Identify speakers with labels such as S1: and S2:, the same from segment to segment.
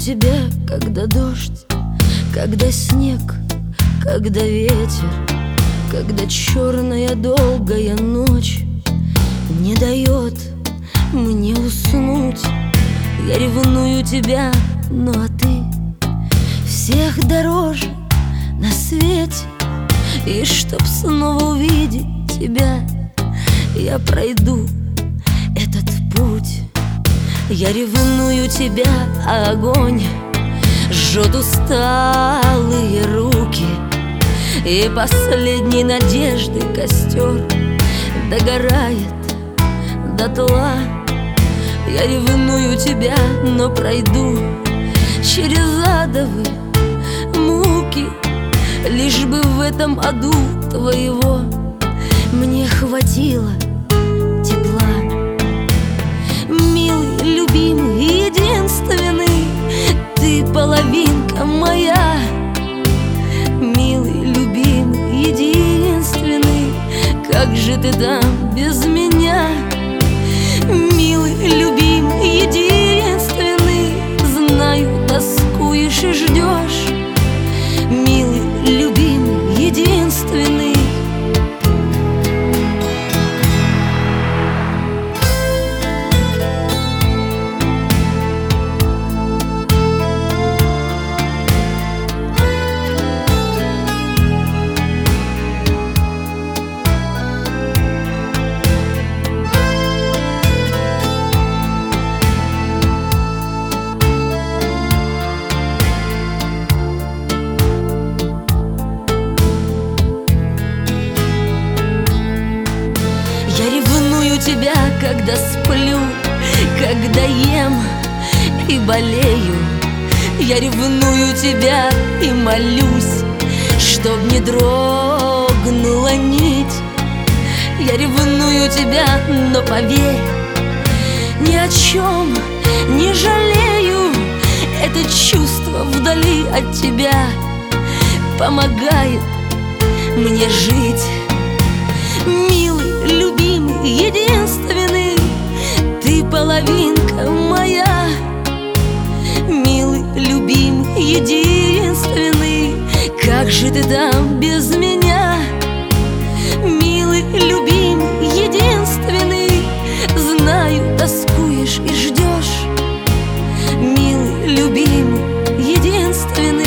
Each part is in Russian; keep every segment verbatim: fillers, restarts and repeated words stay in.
S1: тебя, когда дождь, когда снег, когда ветер, когда черная долгая ночь не дает мне уснуть. Я ревную тебя, ну а ты всех дороже на свете. И чтоб снова увидеть тебя, я пройду этот путь. Я ревную тебя, а огонь жжет усталые руки, и последней надежды костер догорает дотла. Я ревную тебя, но пройду через адовые муки, лишь бы в этом аду твоего мне хватило тепла. Милый, любимый, единственный, ты половинка моя. Милый, любимый, единственный, как же ты там без меня? Милый, любимый, единственный, знаю, тоскуешь и ждешь. Милый, любимый, единственный. Я ревную тебя, когда сплю, когда ем и болею. Я ревную тебя и молюсь, чтоб не дрогнула нить. Я ревную тебя, но поверь, ни о чем не жалею. Это чувство вдали от тебя помогает мне жить. Милый, любимый, единственный, ты половинка моя. Милый, любимый, единственный, как же ты там без меня? Милый, любимый, единственный, знаю, тоскуешь и ждешь. Милый, любимый, единственный.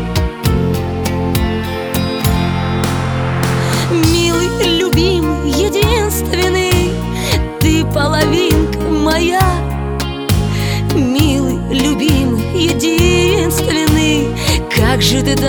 S1: Милый, любимый, единственный, ты половинка моя. Милый, любимый, единственный, как же ты